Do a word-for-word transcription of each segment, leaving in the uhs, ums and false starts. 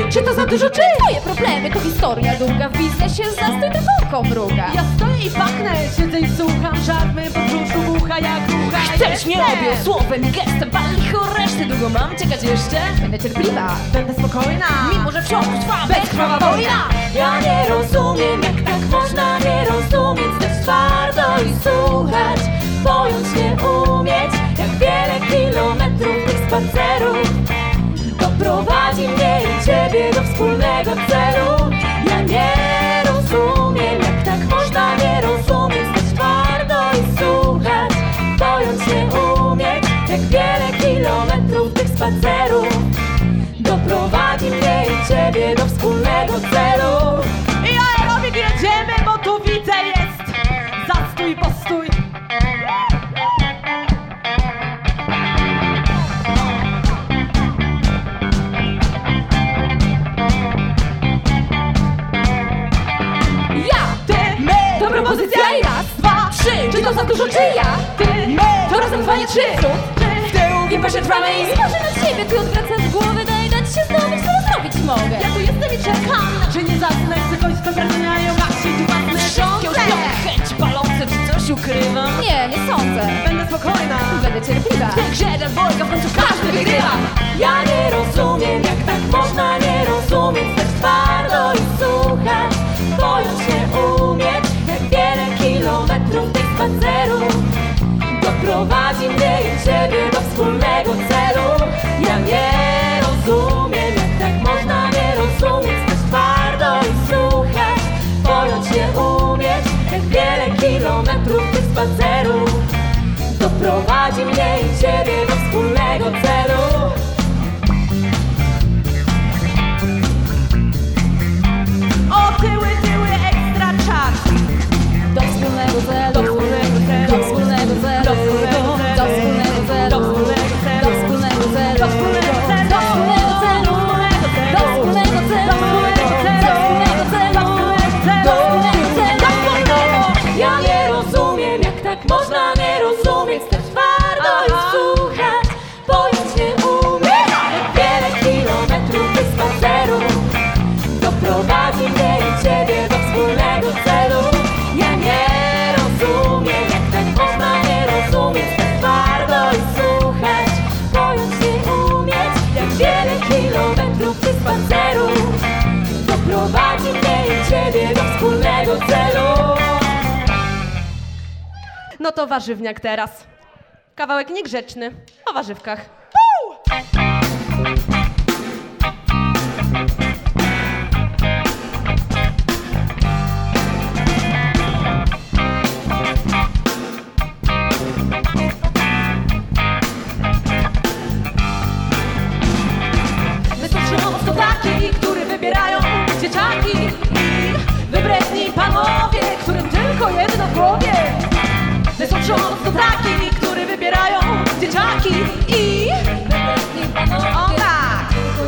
Czy to za dużo, czy? Twoje problemy to historia długa. W biznesie zastój to oko mruga. Ja stoję i pachnę, siedzę i słucham. Żart my po brzuchu bucha jak bucha. Chcesz nie objął słowem i gestem. Pal licho reszty, długo mam czekać jeszcze? Będę cierpliwa, Będę spokojna, mimo że wciąż trwa bezkrwawa wojna. Ja nie rozumiem, jak tak można nie rozumieć, stać twardo i słuchać, bojąc nie umieć, jak wiele kilometrów tych spacerów doprowadzi mnie i ciebie do wspólnego celu. Ja nie rozumiem, jak tak można nie rozumieć, stać twardo i słuchać, bojąc nie umieć, jak wiele kilometrów tych spacerów doprowadzi mnie i ciebie do wspólnego celu. I aerobik jedziemy, bo tu widzę jest zastój, postój. Ja, Ty, my, to propozycja i raz, dwa, trzy. Czy to za dużo, czy ja? ty, my, To razem dwa, nie trzy. w tył. Nie patrzę trwamy i spojrzę na ciebie. Ty odwracasz głowę, daj dać się zdobyć, co zrobić mogę. Ja tu jestem i czekam, inaczej nie zasnę. Chcę kończyć to garniają właśnie własne Wszystkie szanse. uśpione, chęć palące, czy coś ukrywam? Nie, nie sądzę. Będę spokojna, Będę cierpliwa. W tej grze ten dwojga w końcu każdy wygrywa. Ja nie rozumiem, jak tak można nie rozumieć, stać twardo i słuchać, bojąc nie umieć, jak wiele kilometrów tych spacerów doprowadzi mnie i ciebie do wspólnego celu. Ja nie rozumiem, jak tak można nie rozumieć, stać twardo i słuchać, bojąc nie umieć, jak wiele kilometrów tych spacerów doprowadzi mnie i ciebie do wspólnego celu. o tyły, tyły, ekstra czas. Do wspólnego celu. Do wspólnego celu. Do wspólnego celu. Do wspólnego celu. Do wspólnego celu. Do wspólnego celu. Do wspólnego celu. Do wspólnego celu. Do wspólnego celu. Do wspólnego celu. Do wspólnego celu. Ja nie rozumiem, jak tak można nie rozumieć, stać twardo i słuchać, bojąc nie umieć, jak wiele kilometrów tych spacerów doprowadzi mnie i ciebie do wspólnego celu. Ja nie rozumiem, jak tak można nie rozumieć, stać twardo i słuchać, bojąc nie umieć, jak wiele kilometrów tych spacerów doprowadzi mnie i ciebie do wspólnego celu. No to warzywniak teraz. Kawałek niegrzeczny o warzywkach. Wystarczy mocno taki, który wybierają dzieciaki i wybredni panowie, którym tylko jedno w głowie. Wystarczy mocno taki, który wybierają dzieciaki i wybredni panowie. O tak!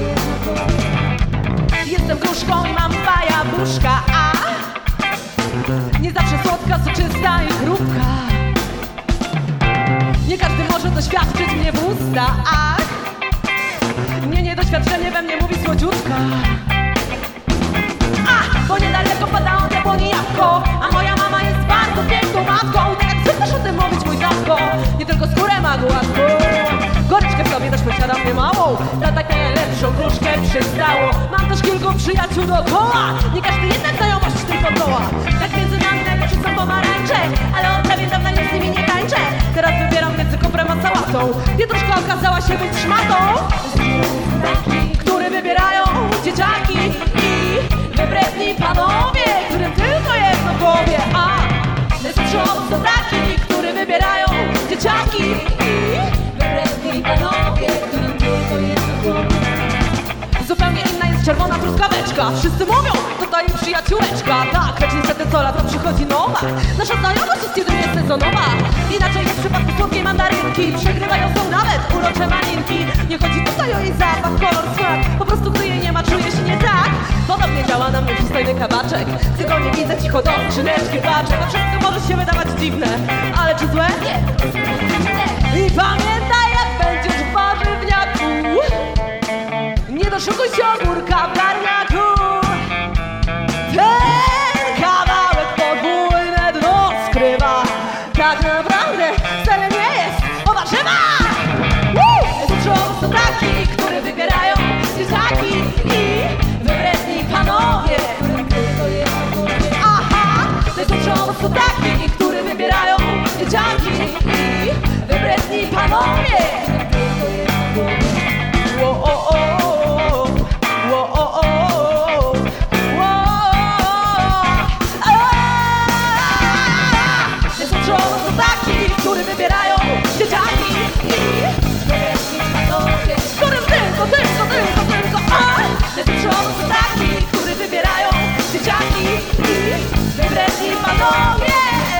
Jestem gruszką i mam dwa jabłuszka, a nie zawsze słodka, soczysta i chrupka. Nie każdy może doświadczyć mnie w usta, ach! Nie, nie, doświadczenie we mnie mówi słodziutka. A, bo niedaleko pada od jabłoni jabłko, a moja mama jest bardzo piękną matką. Tak jak chcesz o tym mówić, mój tatko, nie tylko skórę ma gładką. Goryczkę w sobie też posiadam niemałą, na taką lepszą gruszkę przystało. Mam też kilku przyjaciół dookoła, nie każdy jednak znajomość tylko doła. Tak między nami najlepsze są pomarańcze, ale od prawie dawna nic z nimi nie tańczę. Teraz wybieram między koprem a sałatą. Pietruszka okazała się być szmatą, który wybierają dzieciaki i wybredni panowie, którym tylko jedno w głowie. A wystarczą to taki, który wybierają dzieciaki i Wybredni panowie, którym tylko jedno w głowie. zupełnie inna jest czerwona truskaweczka. Wszyscy mówią, to ta jej przyjaciółeczka. Tak, lecz niestety co lata przychodzi nowa. Nasza znajomość jest jedynie sezonowa. Inaczej jest w przypadku słodkiej mandarynki. Przegrywają są nawet urocze malinki. Nie chodzi tutaj o jej zapach, kolor, smak. Po prostu gdy jej nie ma, czuje się nie tak. Podobnie działa na mnie przystojny kabaczek. Gdy go nie widzę, cicho do skrzyneczki patrzę. To wszystko może się wydawać dziwne, ale czy złe? Nie. I pamiętaj, jak będziesz w warzywniaku, nie doszukuj się ogórka w garnku. mądry, wcale nie jest o warzywach. Kluczowo są taki, które wybierają dzieciaki i wybredni panowie. Aha, kluczowo są taki, które wybierają dzieciaki i wybredni panowie. Wo, o, o, o, wo, o, o, o, wo, kluczowo są taki, które wybierają dzieciaki i którym tylko, tylko, tylko, tylko a kluczowo są taki, które wybierają dzieciaki i wybredni panowie.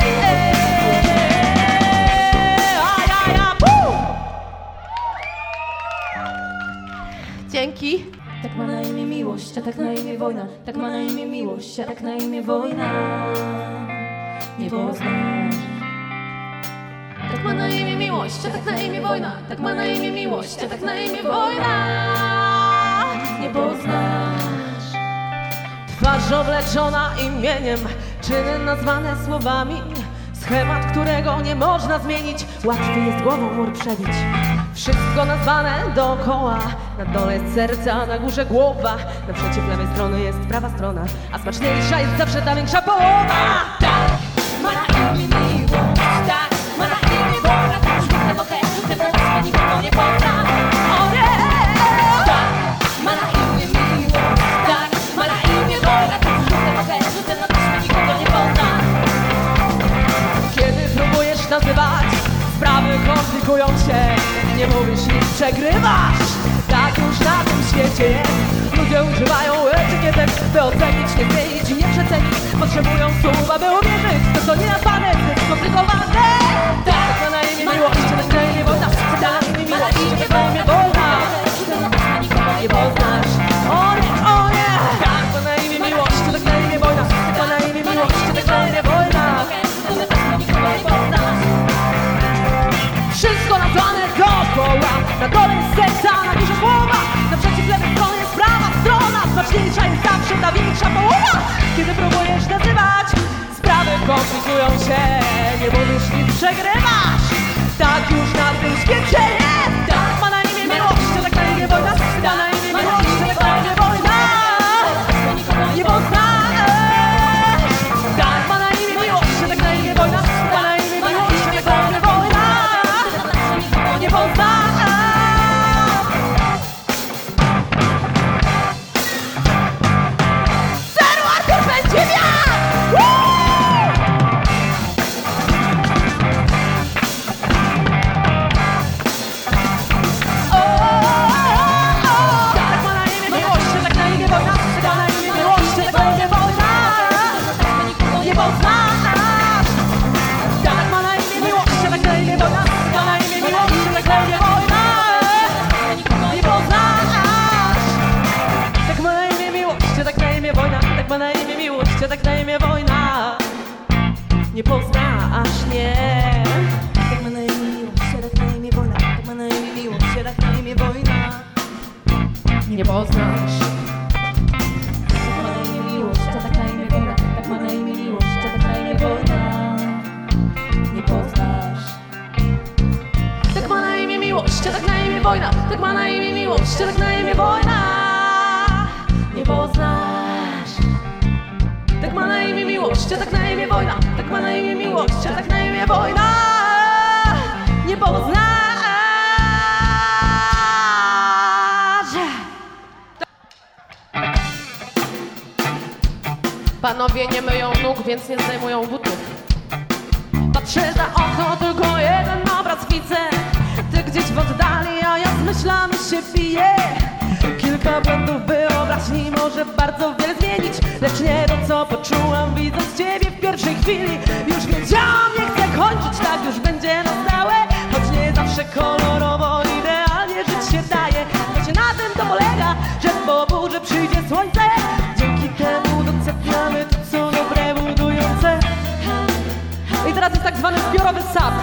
Dzięki. Tak ma na imię miłość, a tak na imię wojna. Tak ma na imię miłość, a tak na imię wojna. Nie poznasz. Tak ma na imię miłość, a tak na imię wojna. Tak ma na imię miłość, a tak na imię wojna. Nie poznasz. Twarz obleczona imieniem, czyny nazwane słowami. Schemat, którego nie można zmienić, łatwiej jest głową mur przebić. Wszystko nazwane dookoła, na dole jest serce, a na górze głowa. Naprzeciw lewej strony jest prawa strona, a smaczniejsza jest zawsze ta większa połowa. Tak, ma na imię miłość. Tak, ma na imię wojna. Tak, rzucę w okres, rzucę w okres, nikogo nie pozna. O nie! Tak, ma na imię miłość. Tak, ma na imię wojna. Tak, rzucę w okres, rzucę w okres, nikogo nie pozna. Kiedy próbujesz nazywać, sprawy komplikują się. Nie mówisz nic, przegrywasz. Tak już na tym świecie jest. Ludzie używają etykietek, by ocenić, nie zmienić i nie przecenić. Potrzebują słów, aby uwierzyć. To co nie nazwane, jest skomplikowane. Tak ma na imię miłość, tak na imię wojna. Tak na imię miłość, tak na imię wojna. Nie poznasz. O nie, o nie. Tak ma na imię miłość, tak na imię wojna. Tak ma na imię miłość, tak na imię wojna. Wszystko nazwane dookoła, na dole jest serce, a na górze głowa. Naprzeciw lewej strony jest prawa strona, smaczniejsza jest zawsze ta większa połowa. Kiedy próbujesz nazywać, sprawy komplikują się. Nie mówisz nic, przegrywasz. Tak już na tym świecie jest. Tak ma na imię miłość, tak na imię wojna. Tak na imię miłość, tak na imię wojna. Nie poznasz. Tak ma na imię miłość, tak na imię wojna. Tak na imię miłość, tak na imię wojna. Nie poznasz. Zero Artur Będziwia! Tak ma na imię miłość, tak na imię wojna. Tak na imię miłość, tak na imię wojna. Nie poznasz. Tak ma na imię miłość, tak na imię wojna. Tak na imię miłość, tak na imię wojna. Nie poznasz. Tak ma na imię miłość, tak na imię wojna. Tak ma na imię miłość, tak na imię wojna. Nie poznasz, nie. Tak ma na imię miłość, tak na imię wojna. Tak ma na imię miłość, tak na imię wojna. Nie poznasz. Tak ma na imię miłość, tak na imię wojna. Tak ma na imię miłość, tak na imię wojna. Nie poznasz. Tak ma na imię miłość, tak na imię wojna. Tak ma na imię miłość, tak na imię wojna. Nie poznasz. Tak ma na imię miłość, tak na imię wojna. Tak ma na imię miłość, tak na imię wojna. Nie poznasz. Panowie nie myją nóg, więc nie zdejmują butów. Patrzę za okno, tylko jeden obraz widzę. Ty gdzieś w oddali, a ja z myślami się biję. Kilka błędów wyobraźni może bardzo wiele zmienić, lecz nie to, co poczułam, widząc ciebie w pierwszej chwili. Już wiedziałam, nie chcę kończyć, tak już będzie na stałe. Choć nie zawsze kolorowo, idealnie żyć się daje. Wiecie, na tym to polega, że po burzy przyjdzie słońce. Dzięki temu doceniamy to, co dobre, budujące. I teraz jest tak zwany zbiorowy sap.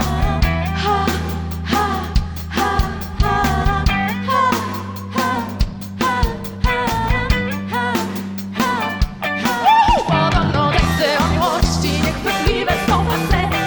Podobno teksty o miłości niechwytliwe są łatwe.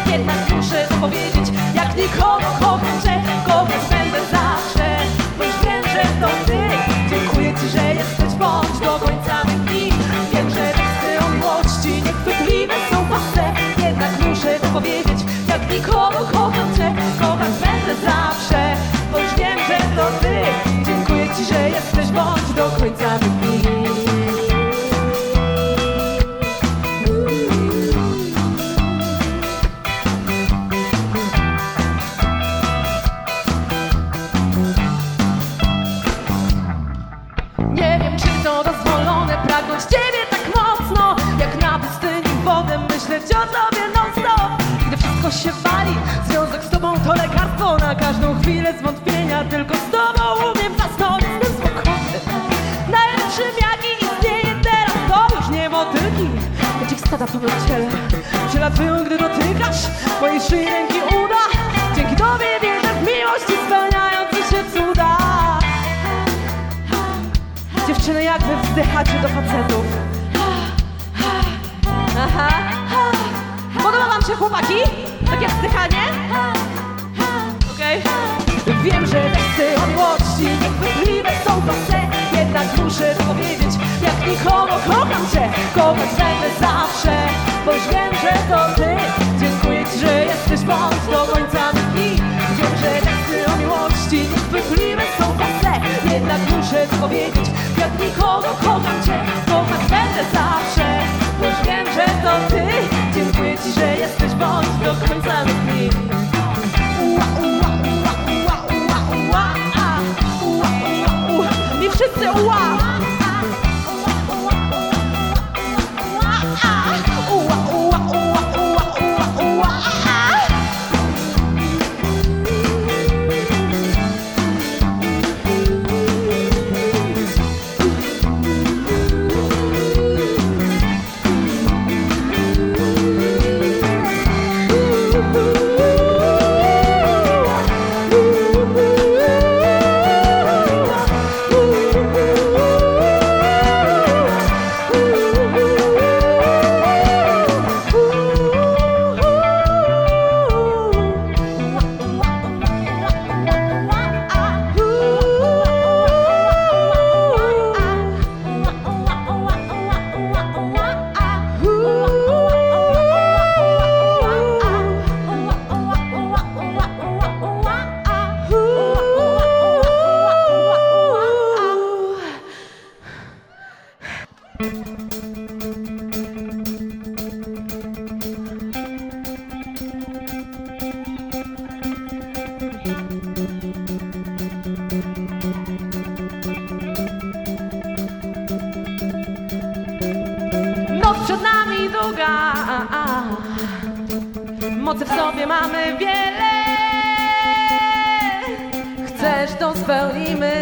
pragnąć ciebie tak mocno, jak na pustyni wodę myśleć o tobie non stop. Gdy wszystko się wali, związek z tobą to lekarstwo na każdą chwilę zwątpienia. Tylko z tobą umiem zasnąć, jestem spokojny. Najlepszym jaki istnieje teraz to już nie motylki, lecz ich stada po moim ciele przelatują, gdy dotykasz mojej szyi, ręki, uda. Dzięki tobie wierzę w miłość i spełniające się cuda. Dziewczyny, jak wy wzdychacie do facetów? Aha. Podoba wam się, chłopaki? Takie wzdychanie? Okej. Okay. Wiem, że teksty o miłości niechwytliwe są proste, jednak muszę powiedzieć, jak nikogo kocham cię. Kochać będę zawsze, bo już wiem, że to ty. Dziękuję ci, że jesteś bądź do końca mych dni. Wiem, że teksty o miłości niechwytliwe są proste, jednak muszę powiedzieć, jak nikogo kocham cię. Kochać będę zawsze, bo już wiem, że to ty. Dziękuję ci, że jesteś bądź do końca mych dni. I wszyscy ua! Noc przed nami długa, mocy w sobie mamy wiele. Chcesz, to spełnimy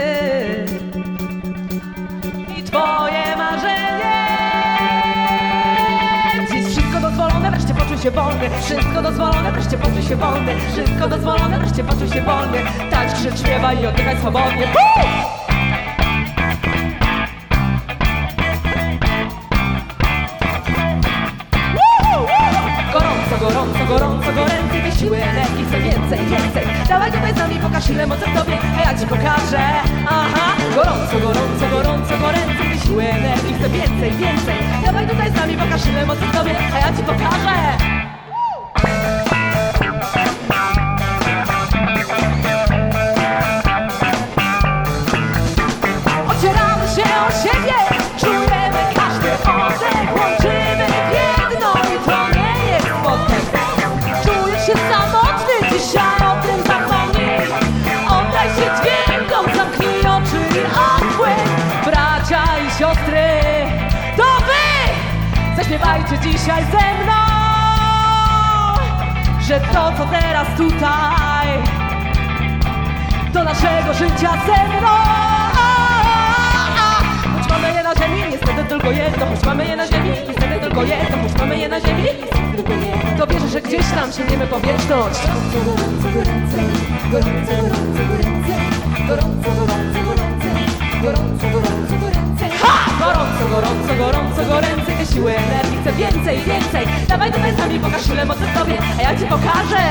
i twoje marzenie. Dziś wszystko dozwolone, wreszcie poczuj się wolny. Wszystko dozwolone, wreszcie poczuj się wolny. Wszystko dozwolone, wreszcie poczuj się wolny. Tańcz, krzycz, śpiewaj i oddychaj swobodnie. Gorąco, gorąco, gorąco, goręcej, tej siły, energii chcę więcej, więcej. Dawaj tutaj z nami, pokaż ile mocy w tobie, a ja ci pokażę. Aha, gorąco, gorąco, gorąco, goręcej, tej siły, energii chcę więcej, więcej. Dawaj tutaj z nami, pokaż ile mocy w tobie, a ja ci pokażę. Ocieramy się o siebie, czujemy każdy oddech, łączymy w jedno i to nie jest potem. Czujesz się samotny, dzisiaj o tym zapomnij. Oddaj się dźwiękom, zamknij oczy i odpłyń. Bracia i siostry, to wy zaśpiewajcie dzisiaj ze mną, że to co teraz tutaj do naszego życia ze mną. Choć mamy je na ziemi, niestety tylko jedno. Choć mamy je na ziemi, niestety tylko jedno. Choć mamy je na ziemi, to wierzę, że gdzieś tam sięgniemy po wieczność. Gorąco, gorąco, gorąco, gorąco, gorąco, gorąco, gorąco, gorąco, gorąco. Ha! Gorąco, gorąco, gorąco, goręcej, te siły, energii chcę więcej, więcej. Dawaj tutaj z nami, pokaż ile mocy w tobie, a ja ci pokażę.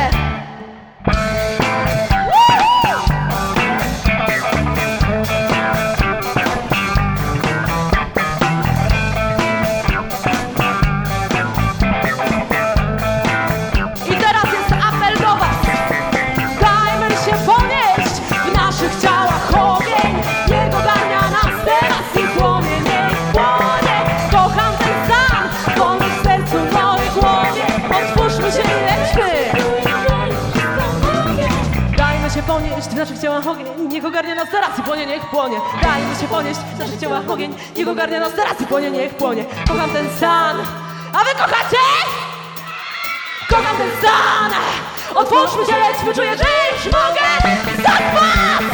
I teraz jest apel do was. Dajmy się ponieść w naszych ciałach ogień. Niech ogarnia nas teraz i płonie, niech płonie. Kocham ten stan, w moim sercu, w mojej głowie. Otwórzmy się i lećmy. ponieść w naszych ciałach ogień. Niech ogarnia nas teraz i płonie, niech płonie. Dajmy się ponieść w naszych ciałach ogień. Niech ogarnia nas teraz i płonie, niech płonie. Kocham ten stan, a wy kochacie? Kocham ten stan. Otwórzmy się, lećmy, czuję, że już mogę zaspać.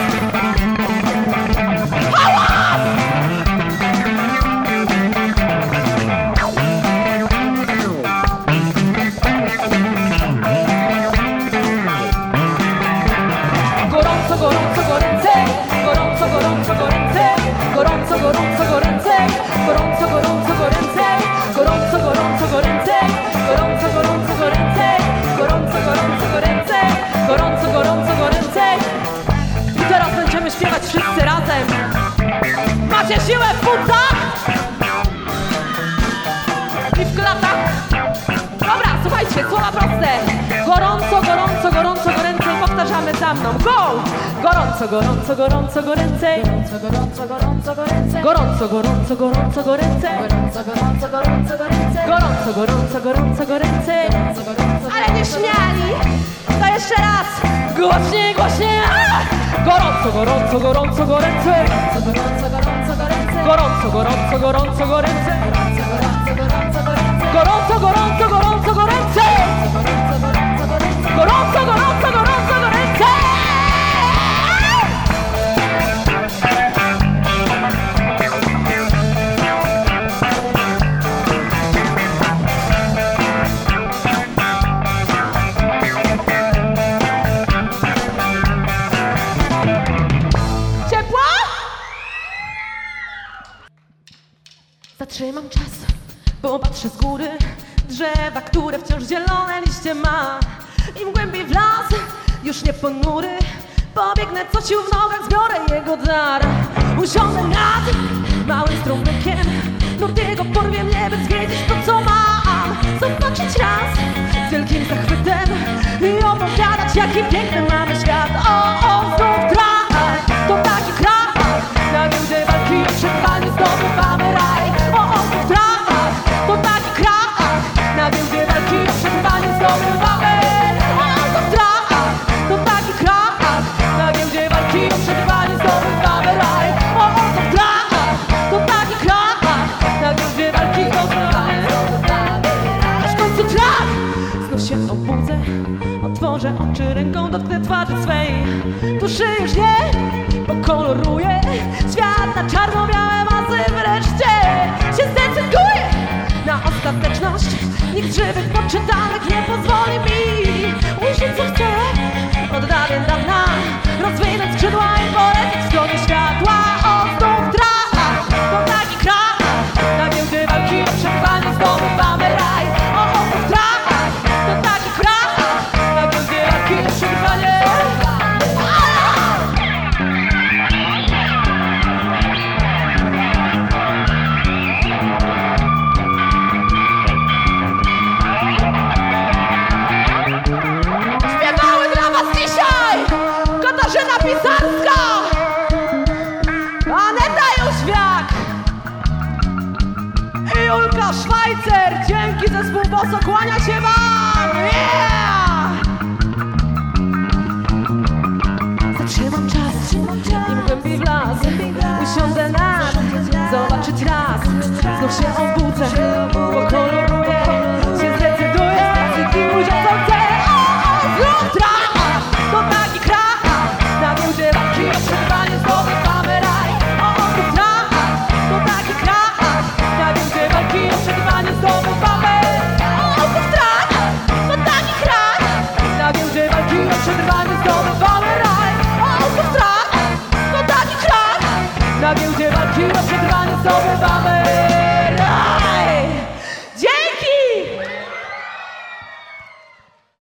Hałas! Gorąco, gorąco, goręce, gorąco, gorąco, goręce, gorąco, gorąco, goręce, gorąco, gorąco, goręce, gorąco, gorąco, goręce, gorąco, gorąco, goręce, gorąco, gorąco, goręce, gorąco, gorąco, goręce. I teraz będziemy śpiewać wszyscy razem. Macie siłę w płucach i w klatach. Dobra, słuchajcie, słowa proste. Gorąco, gorąco, gorąco, goręce i powtarzamy za mną. Go! Gorąco, gorąco, gorąco, goręce. Gorąco, gorąco, gorąco, goręce. Gorąco, gorąco, gorąco, goręce. Gorąco, gorąco, gorąco, goręce. Gorąco, gorąco, gorąco, goręce. Ale nie śmiali. To jeszcze raz. Głośniej, głośniej. Gorąco, gorąco, gorąco, goręce. Gorąco, gorąco, goręce. Gorąco, gorąco, gorąco, goręce. Gorąco, gorąco, gorąco, goręce. Gorąco, gorąco, gorąco, goręce. Gorąco, gorąco, gorąco, Gorąco, gorąco, gorąco, goręce. Ciepło? Zatrzymam czas, bo patrzę z góry. Drzewa, które wciąż zielone liście ma. Im głębiej w las, już nie ponury. Pobiegnę co sił w nogach, zbiorę jego dar. Usiądę nad małym strumykiem. Nurt jego porwie mnie, by zwiedzić to, co mam. Zobaczyć raz z wielkim zachwytem i opowiadać, jaki piękny mamy świat. O, o, znów kraj, to taki kraj. Na giełdzie walki o przetrwanie zdobywamy raj. O, o, znów kraj, to taki kraj. Na giełdzie walki o przetrwanie zdobywamy. O, o, znów kraj, to taki kraj. Na giełdzie walki o przetrwanie zdobywamy raj. O, o, znów kraj, to taki kraj. Na giełdzie walki o przetrwanie zdobywamy raj. Aż w końcu traf, znów się obudzę. Otworzę oczy, ręką dotknę twarzy swej. Duszy już nie pokoloruję. Świat na czarno-białe masy wreszcie się zdecyduje na ostateczność. Nikt żywych poczytalek nie pozwoli mi ujrzeć, co chcę. Oddawię dawna, rozwinąć skrzydła i polecieć w stronę światła. O, znów traf, to taki kraj. Na giełdzie walki o przetrwanie zdobywamy raj. O, o, znów traf, to taki kraj. Na giełdzie walki o przetrwanie. Śpiewały dla was dzisiaj Katarzyna Pisarska, Aneta Jóźwiak i Julka Szwajcer. Dzięki, zespół Boso, kłania się wam! Yeah!